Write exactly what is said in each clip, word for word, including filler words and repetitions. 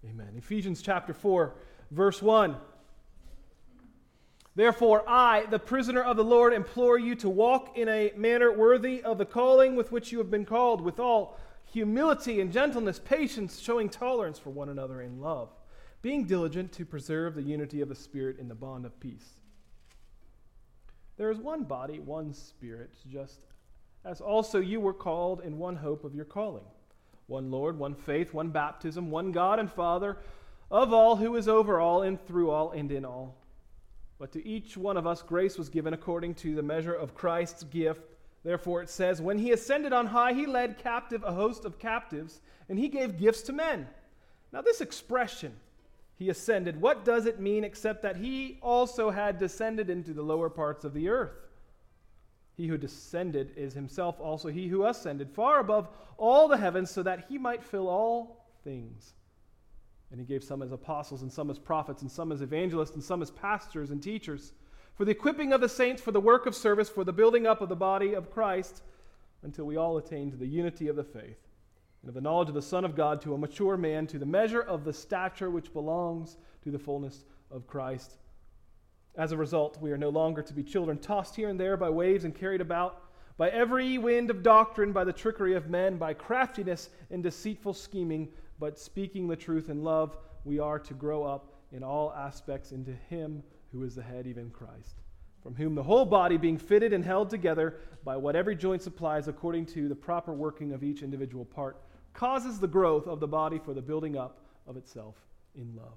Amen. Ephesians chapter four, verse one. Therefore, I, the prisoner of the Lord, implore you to walk in a manner worthy of the calling with which you have been called, with all humility and gentleness, patience, showing tolerance for one another in love, being diligent to preserve the unity of the Spirit in the bond of peace. There is one body, one Spirit, just as also you were called in one hope of your calling. One Lord, one faith, one baptism, one God and Father of all, who is over all and through all and in all. But to each one of us grace was given according to the measure of Christ's gift. Therefore it says, when he ascended on high, he led captive a host of captives, and he gave gifts to men. Now this expression, he ascended, what does it mean except that he also had descended into the lower parts of the earth? He who descended is himself also he who ascended far above all the heavens, so that he might fill all things. And he gave some as apostles, and some as prophets, and some as evangelists, and some as pastors and teachers, for the equipping of the saints, for the work of service, for the building up of the body of Christ, until we all attain to the unity of the faith, and of the knowledge of the Son of God, to a mature man, to the measure of the stature which belongs to the fullness of Christ. As a result, we are no longer to be children, tossed here and there by waves and carried about by every wind of doctrine, by the trickery of men, by craftiness and deceitful scheming, but speaking the truth in love, we are to grow up in all aspects into him who is the head, even Christ, from whom the whole body, being fitted and held together by what every joint supplies according to the proper working of each individual part, causes the growth of the body for the building up of itself in love.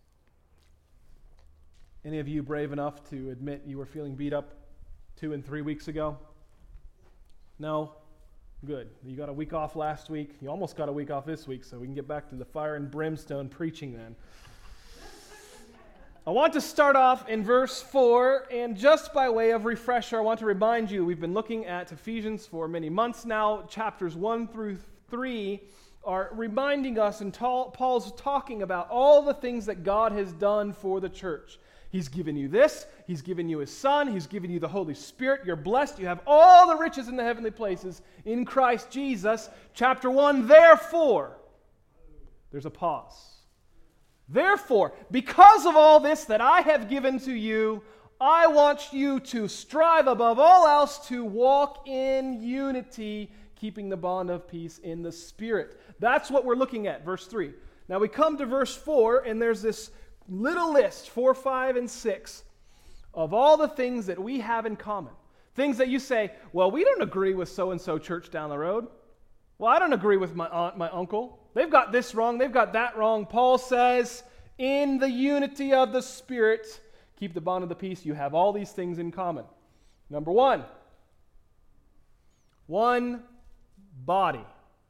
Any of you brave enough to admit you were feeling beat up two and three weeks ago? No? Good. You got a week off last week. You almost got a week off this week, so we can get back to the fire and brimstone preaching then. I want to start off in verse four, and just by way of refresher, I want to remind you, we've been looking at Ephesians for many months now. Chapters one through three are reminding us, and Paul's talking about all the things that God has done for the church. He's given you this. He's given you his Son. He's given you the Holy Spirit. You're blessed. You have all the riches in the heavenly places in Christ Jesus. Chapter one, therefore, there's a pause. Therefore, because of all this that I have given to you, I want you to strive above all else to walk in unity, keeping the bond of peace in the Spirit. That's what we're looking at, verse three. Now we come to verse four, and there's this little list, four, five, and six, of all the things that we have in common. Things that you say, well, we don't agree with so-and-so church down the road. Well, I don't agree with my aunt, my uncle. They've got this wrong, they've got that wrong. Paul says, in the unity of the Spirit, keep the bond of the peace. You have all these things in common. Number one, one body.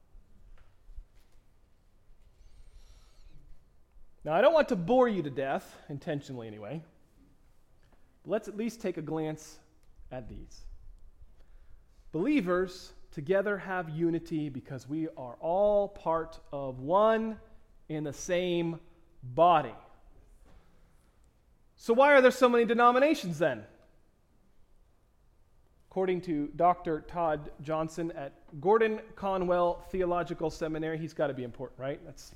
Now, I don't want to bore you to death, intentionally anyway, but let's at least take a glance at these. Believers together have unity because we are all part of one and the same body. So why are there so many denominations then? According to Doctor Todd Johnson at Gordon Conwell Theological Seminary, he's got to be important, right? That's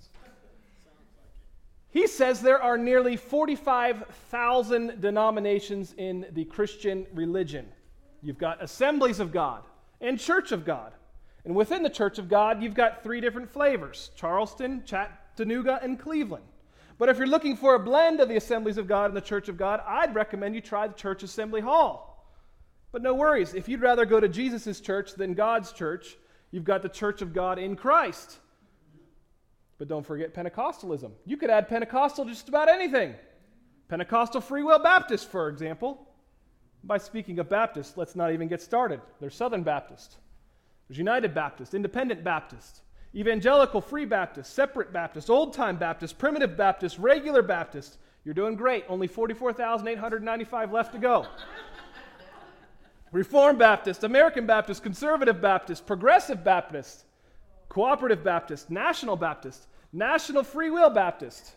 He says there are nearly forty-five thousand denominations in the Christian religion. You've got Assemblies of God and Church of God. And within the Church of God, you've got three different flavors: Charleston, Chattanooga, and Cleveland. But if you're looking for a blend of the Assemblies of God and the Church of God, I'd recommend you try the Church Assembly Hall. But no worries, if you'd rather go to Jesus' church than God's church, you've got the Church of God in Christ. But don't forget Pentecostalism. You could add Pentecostal to just about anything. Pentecostal Free Will Baptist, for example. By speaking of Baptist, let's not even get started. There's Southern Baptist. There's United Baptist, Independent Baptist, Evangelical Free Baptist, Separate Baptist, Old Time Baptist, Primitive Baptist, Regular Baptist. You're doing great. Only forty-four thousand eight hundred ninety-five left to go. Reformed Baptist, American Baptist, Conservative Baptist, Progressive Baptist, Cooperative Baptist, National Baptist, National Free Will Baptist.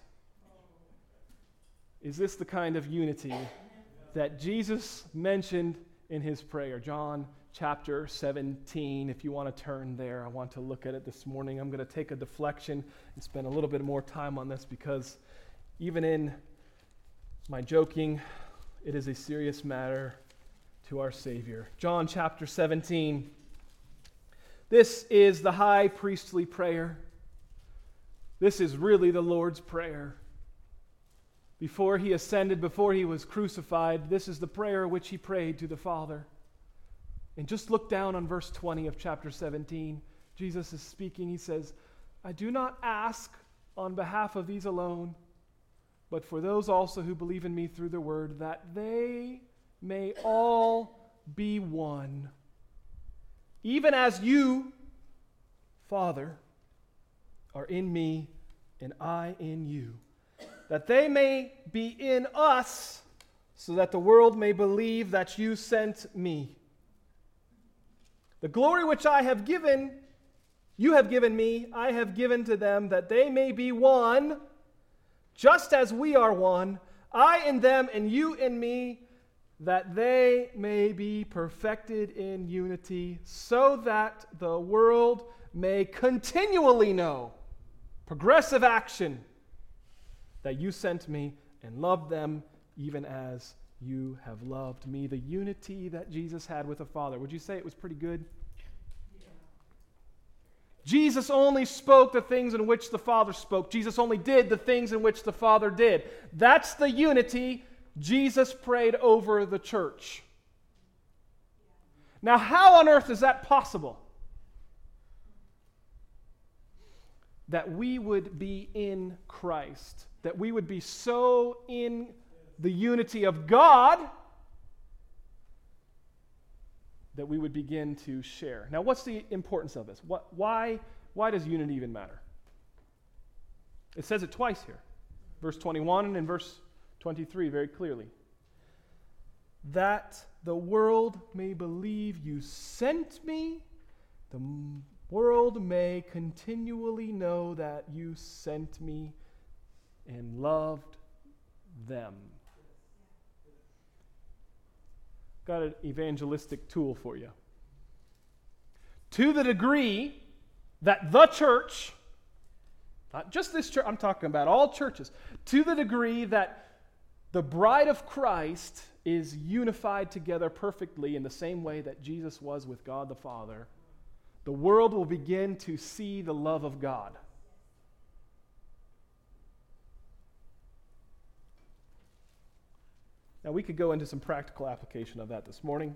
Is this the kind of unity that Jesus mentioned in his prayer? John chapter seventeen. If you want to turn there, I want to look at it this morning. I'm going to take a deflection and spend a little bit more time on this because even in my joking, it is a serious matter to our Savior. John chapter seventeen. This is the high priestly prayer. This is really the Lord's Prayer. Before he ascended, before he was crucified, this is the prayer which he prayed to the Father. And just look down on verse twenty of chapter seventeen. Jesus is speaking. He says, I do not ask on behalf of these alone, but for those also who believe in me through the word, that they may all be one. Even as you, Father, are in me and I in you, that they may be in us, so that the world may believe that you sent me. The glory which I have given, you have given me, I have given to them, that they may be one, just as we are one, I in them and you in me, that they may be perfected in unity, so that the world may continually know, progressive action, that you sent me and loved them even as you have loved me. The unity that Jesus had with the Father. Would you say it was pretty good? Yeah. Jesus only spoke the things in which the Father spoke. Jesus only did the things in which the Father did. That's the unity Jesus prayed over the church. Now, how on earth is that possible? That we would be in Christ, that we would be so in the unity of God that we would begin to share. Now, what's the importance of this? What, why, why does unity even matter? It says it twice here. Verse twenty-one and in verse twenty-three very clearly. That the world may believe you sent me, the world may continually know that you sent me and loved them. Got an evangelistic tool for you. To the degree that the church, not just this church, I'm talking about all churches, to the degree that the bride of Christ is unified together perfectly in the same way that Jesus was with God the Father, the world will begin to see the love of God. Now, we could go into some practical application of that this morning,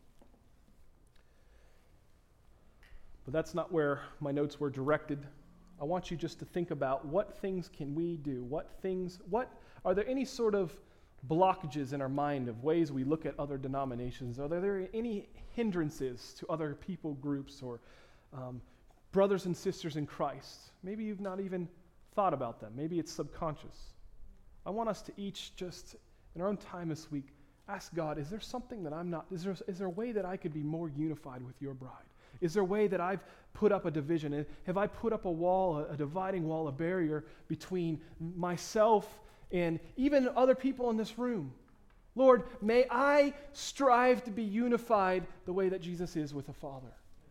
but that's not where my notes were directed. I want you just to think about what things can we do? What things, what, are there any sort of blockages in our mind of ways we look at other denominations? Are there any hindrances to other people groups or um, brothers and sisters in Christ? Maybe you've not even thought about them. Maybe it's subconscious. I want us to each just, in our own time this week, ask God, is there something that I'm not, is there, is there a way that I could be more unified with your bride? Is there a way that I've put up a division? Have I put up a wall, a, a dividing wall, a barrier between myself and even other people in this room? Lord, may I strive to be unified the way that Jesus is with the Father.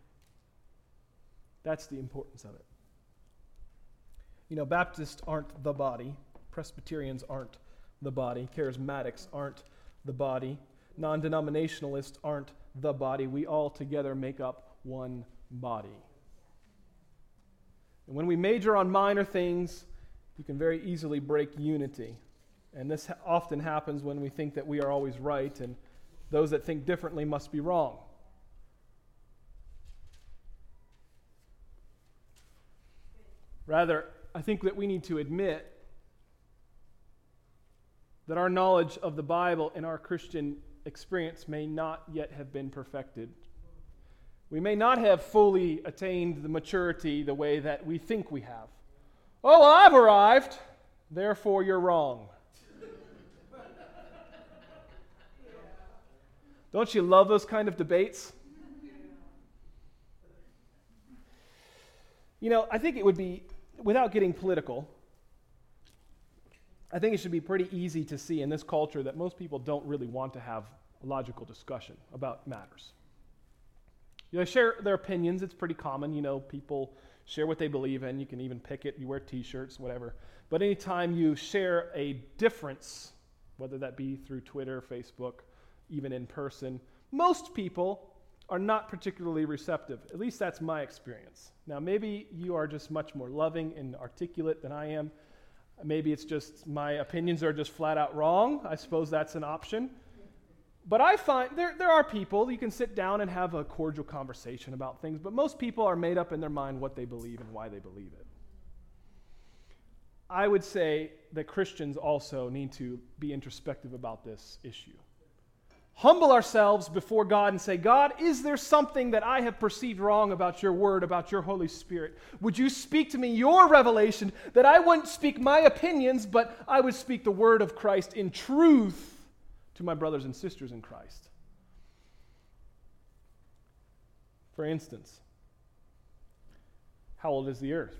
That's the importance of it. You know, Baptists aren't the body. Presbyterians aren't the body. Charismatics aren't the body. Non-denominationalists aren't the body. We all together make up one body. And when we major on minor things, you can very easily break unity. And this ha- often happens when we think that we are always right and those that think differently must be wrong. Rather, I think that we need to admit that our knowledge of the Bible and our Christian experience may not yet have been perfected. We may not have fully attained the maturity the way that we think we have. Oh, well, I've arrived, therefore you're wrong. Don't you love those kind of debates? You know, I think it would be, without getting political, I think it should be pretty easy to see in this culture that most people don't really want to have a logical discussion about matters. They share their opinions. It's pretty common. You know, people share what they believe in. You can even pick it. You wear T-shirts, whatever. But anytime you share a difference, whether that be through Twitter, Facebook, even in person, most people are not particularly receptive. At least that's my experience. Now, maybe you are just much more loving and articulate than I am. Maybe it's just my opinions are just flat out wrong. I suppose that's an option. But I find there, there are people, you can sit down and have a cordial conversation about things, but most people are made up in their mind what they believe and why they believe it. I would say that Christians also need to be introspective about this issue. Humble ourselves before God and say, God, is there something that I have perceived wrong about your word, about your Holy Spirit? Would you speak to me your revelation, that I wouldn't speak my opinions, but I would speak the word of Christ in truth to my brothers and sisters in Christ? For instance, how old is the earth?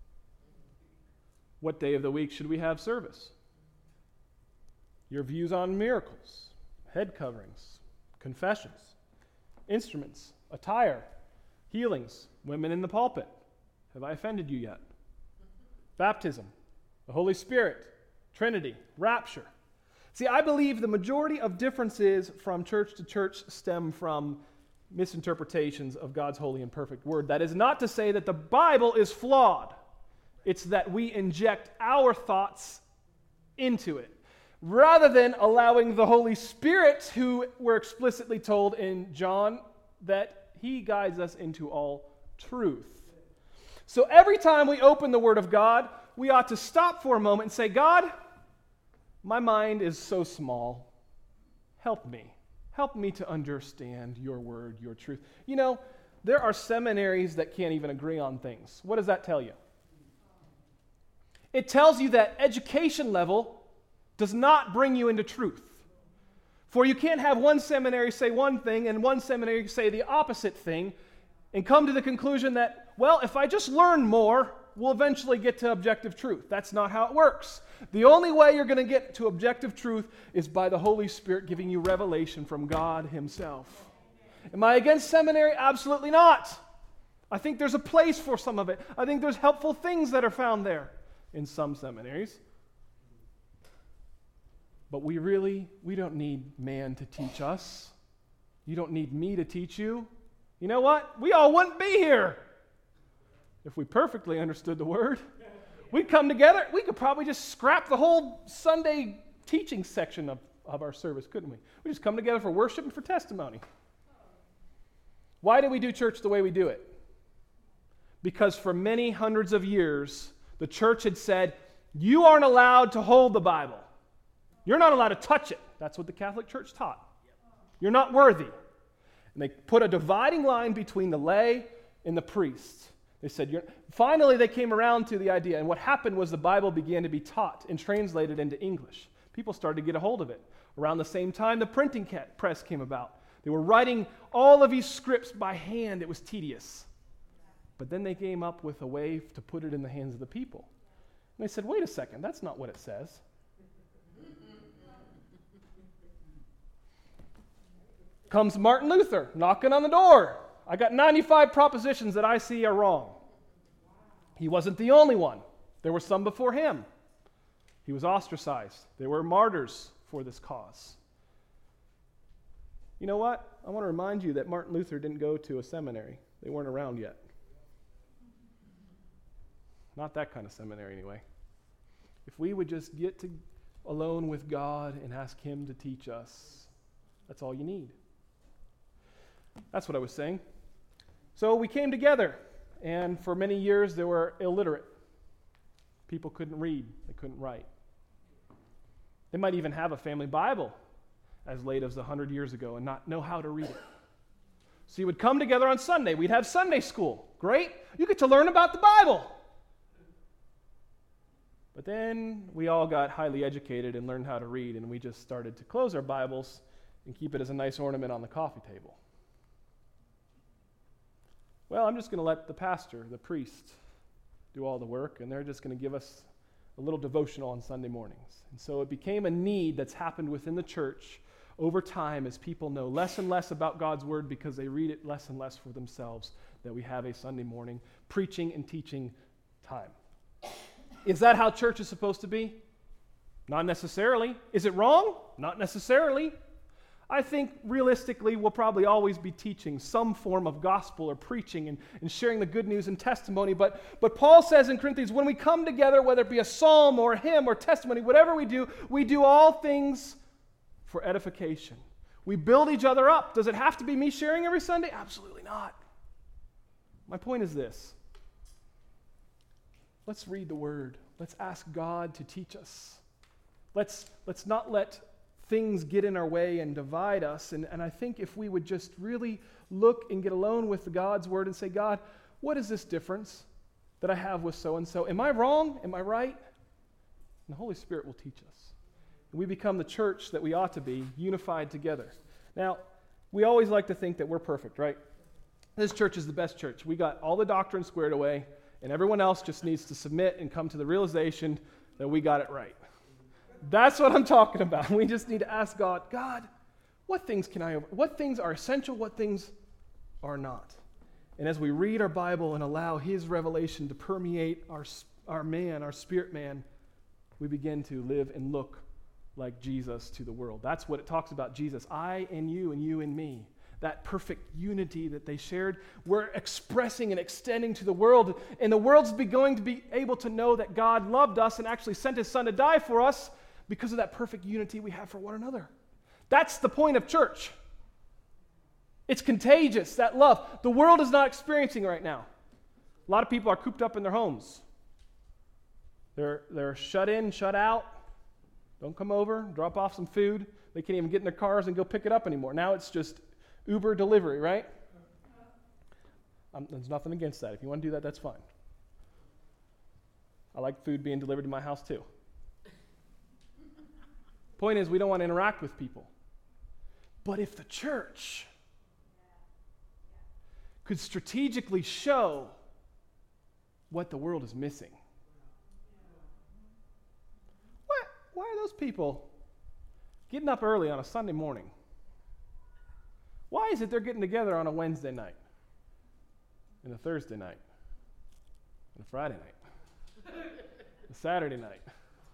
What day of the week should we have service? Your views on miracles, head coverings, confessions, instruments, attire, healings, women in the pulpit. Have I offended you yet? Baptism, the Holy Spirit, Trinity, rapture. See, I believe the majority of differences from church to church stem from misinterpretations of God's holy and perfect word. That is not to say that the Bible is flawed. It's that we inject our thoughts into it, rather than allowing the Holy Spirit, who we're explicitly told in John that he guides us into all truth. So every time we open the Word of God, we ought to stop for a moment and say, God, my mind is so small. Help me. Help me to understand your word, your truth. You know, there are seminaries that can't even agree on things. What does that tell you? It tells you that education level does not bring you into truth. For you can't have one seminary say one thing and one seminary say the opposite thing and come to the conclusion that, well, if I just learn more, we'll eventually get to objective truth. That's not how it works. The only way you're going to get to objective truth is by the Holy Spirit giving you revelation from God Himself. Am I against seminary? Absolutely not. I think there's a place for some of it. I think there's helpful things that are found there in some seminaries. But we really, we don't need man to teach us. You don't need me to teach you. You know what? We all wouldn't be here if we perfectly understood the Word. We'd come together. We could probably just scrap the whole Sunday teaching section of, of our service, couldn't we? We just come together for worship and for testimony. Why do we do church the way we do it? Because for many hundreds of years, the church had said, you aren't allowed to hold the Bible. You're not allowed to touch it. That's what the Catholic Church taught. You're not worthy. And they put a dividing line between the lay and the priest. They said, you're... finally they came around to the idea, and what happened was the Bible began to be taught and translated into English. People started to get a hold of it. Around the same time, the printing press came about. They were writing all of these scripts by hand. It was tedious. But then they came up with a way to put it in the hands of the people. And they said, wait a second, that's not what it says. Comes Martin Luther knocking on the door. I got ninety-five propositions that I see are wrong. He wasn't the only one. There were some before him. He was ostracized. There were martyrs for this cause. You know what? I want to remind you that Martin Luther didn't go to a seminary. They weren't around yet. Not that kind of seminary anyway. If we would just get to alone with God and ask Him to teach us, that's all you need. That's what I was saying. So we came together, and for many years there were illiterate. People couldn't read, they couldn't write. They might even have a family Bible as late as one hundred years ago and not know how to read it. So you would come together on Sunday. We'd have Sunday school. Great. You get to learn about the Bible. But then we all got highly educated and learned how to read, and we just started to close our Bibles and keep it as a nice ornament on the coffee table. Well, I'm just going to let the pastor, the priest, do all the work, and they're just going to give us a little devotional on Sunday mornings. And so it became a need that's happened within the church over time, as people know less and less about God's Word because they read it less and less for themselves, that we have a Sunday morning preaching and teaching time. Is that how church is supposed to be? Not necessarily. Is it wrong? Not necessarily. I think realistically we'll probably always be teaching some form of gospel or preaching and, and sharing the good news and testimony. But, but Paul says in Corinthians, when we come together, whether it be a psalm or a hymn or testimony, whatever we do, we do all things for edification. We build each other up. Does it have to be me sharing every Sunday? Absolutely not. My point is this. Let's read the Word. Let's ask God to teach us. Let's, let's not let things get in our way and divide us. And, and I think if we would just really look and get alone with God's Word and say, God, what is this difference that I have with so-and-so? Am I wrong? Am I right? And the Holy Spirit will teach us. And we become the church that we ought to be, unified together. Now, we always like to think that we're perfect, right? This church is the best church. We got all the doctrine squared away, and everyone else just needs to submit and come to the realization that we got it right. That's what I'm talking about. We just need to ask God, God, what things can I, what things are essential, what things are not? And as we read our Bible and allow His revelation to permeate our, our man, our spirit man, we begin to live and look like Jesus to the world. That's what it talks about, Jesus. I and you and you and me. That perfect unity that they shared, we're expressing and extending to the world. And the world's be going to be able to know that God loved us and actually sent His Son to die for us because of that perfect unity we have for one another. That's the point of church. It's contagious, that love. The world is not experiencing right now. A lot of people are cooped up in their homes. They're, they're shut in, shut out. Don't come over, drop off some food. They can't even get in their cars and go pick it up anymore. Now it's just Uber delivery, right? Um, there's nothing against that. If you want to do that, that's fine. I like food being delivered to my house too. Point is, we don't want to interact with people. But if the church could strategically show what the world is missing, why, why are those people getting up early on a Sunday morning? Why is it they're getting together on a Wednesday night, and a Thursday night, and a Friday night, a Saturday night?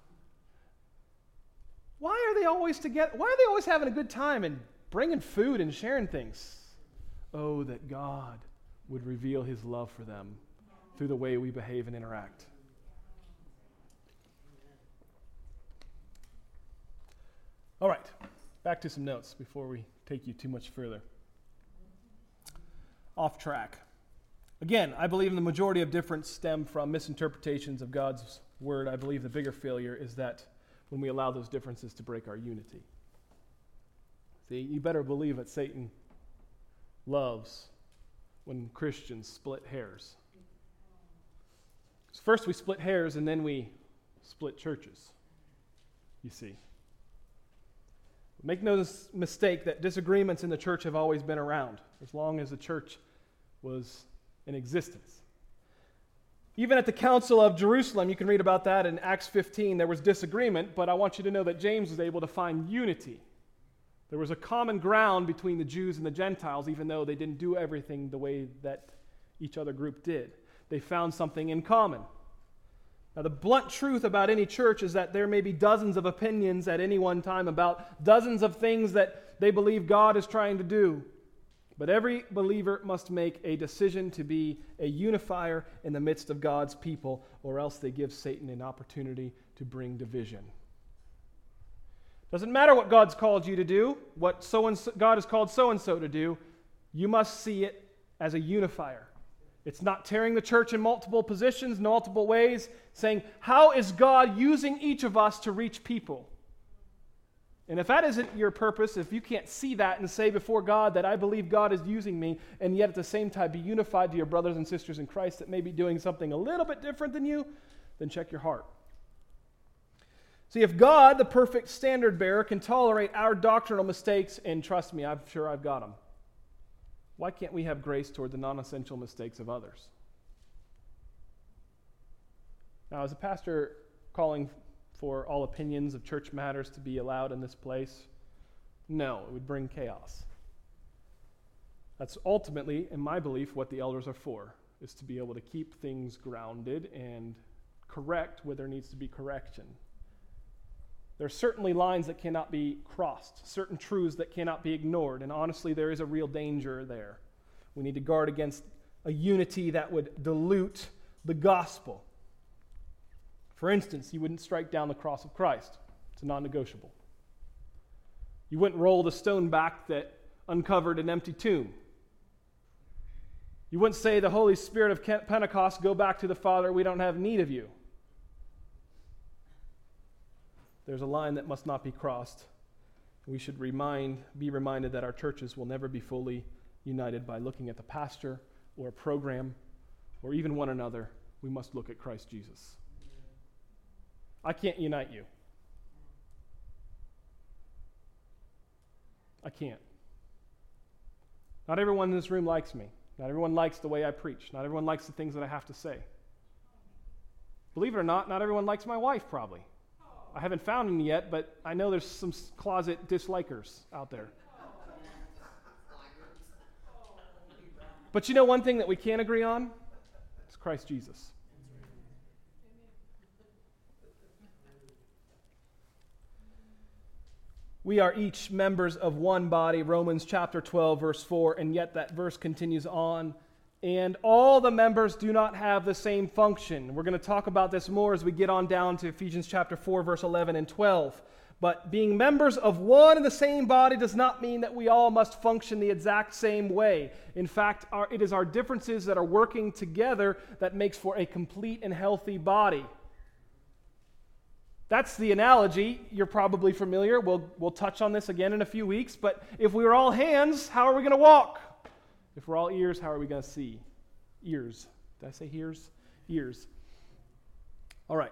Why are they always together? Why are they always having a good time and bringing food and sharing things? Oh, that God would reveal His love for them through the way we behave and interact. All right, back to some notes before we take you too much further. Off track. Again, I believe the majority of difference stem from misinterpretations of God's Word. I believe the bigger failure is that when we allow those differences to break our unity. See, you better believe that Satan loves when Christians split hairs. First we split hairs and then we split churches, you see. Make no mistake that disagreements in the church have always been around, as long as the church was in existence. Even at the Council of Jerusalem, you can read about that in Acts fifteen, there was disagreement, but I want you to know that James was able to find unity. There was a common ground between the Jews and the Gentiles, even though they didn't do everything the way that each other group did. They found something in common. Now, the blunt truth about any church is that there may be dozens of opinions at any one time about dozens of things that they believe God is trying to do. But every believer must make a decision to be a unifier in the midst of God's people, or else they give Satan an opportunity to bring division. Doesn't matter what God's called you to do, what so and so, God has called so-and-so to do, you must see it as a unifier. It's not tearing the church in multiple positions, multiple ways, saying, how is God using each of us to reach people? And if that isn't your purpose, if you can't see that and say before God that I believe God is using me, and yet at the same time be unified to your brothers and sisters in Christ that may be doing something a little bit different than you, then check your heart. See, if God, the perfect standard bearer, can tolerate our doctrinal mistakes, and trust me, I'm sure I've got them, why can't we have grace toward the non-essential mistakes of others? Now, as a pastor calling for all opinions of church matters to be allowed in this place, No, it would bring chaos. That's ultimately, in my belief, what the elders are for, is to be able to keep things grounded and correct where there needs to be correction. There are certainly lines that cannot be crossed, certain truths that cannot be ignored, and honestly, there is a real danger there. We need to guard against a unity that would dilute the gospel. For instance, you wouldn't strike down the cross of Christ. It's a non-negotiable. You wouldn't roll the stone back that uncovered an empty tomb. You wouldn't say the Holy Spirit of Pentecost, go back to the Father, we don't have need of you. There's a line that must not be crossed. We should remind, be reminded that our churches will never be fully united by looking at the pastor or a program or even one another. We must look at Christ Jesus. I can't unite you. I can't. Not everyone in this room likes me. Not everyone likes the way I preach. Not everyone likes the things that I have to say. Believe it or not, not everyone likes my wife, probably. I haven't found any yet, but I know there's some closet dislikers out there. But you know one thing that we can agree on? It's Christ Jesus. We are each members of one body, Romans chapter twelve, verse four, and yet that verse continues on. And all the members do not have the same function. We're going to talk about this more as we get on down to Ephesians chapter four, verse eleven and twelve. But being members of one and the same body does not mean that we all must function the exact same way. In fact, our, it is our differences that are working together that makes for a complete and healthy body. That's the analogy. You're probably familiar. We'll, we'll touch on this again in a few weeks. But if we were all hands, how are we going to walk? If we're all ears, how are we going to see? Ears. Did I say ears? Ears. All right.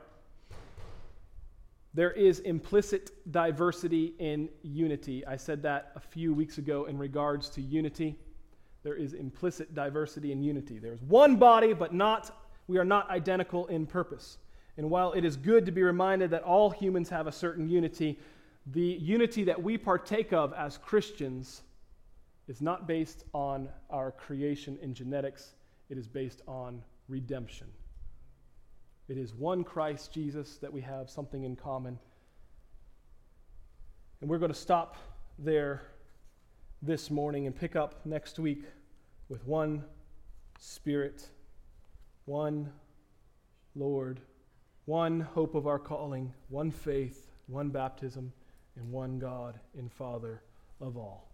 There is implicit diversity in unity. I said that a few weeks ago in regards to unity. There is implicit diversity in unity. There's one body, but not we are not identical in purpose. And while it is good to be reminded that all humans have a certain unity, the unity that we partake of as Christians is not based on our creation in genetics. It is based on redemption. It is one Christ Jesus that we have something in common. And we're going to stop there this morning and pick up next week with one Spirit, one Lord, one hope of our calling, one faith, one baptism, and one God and Father of all.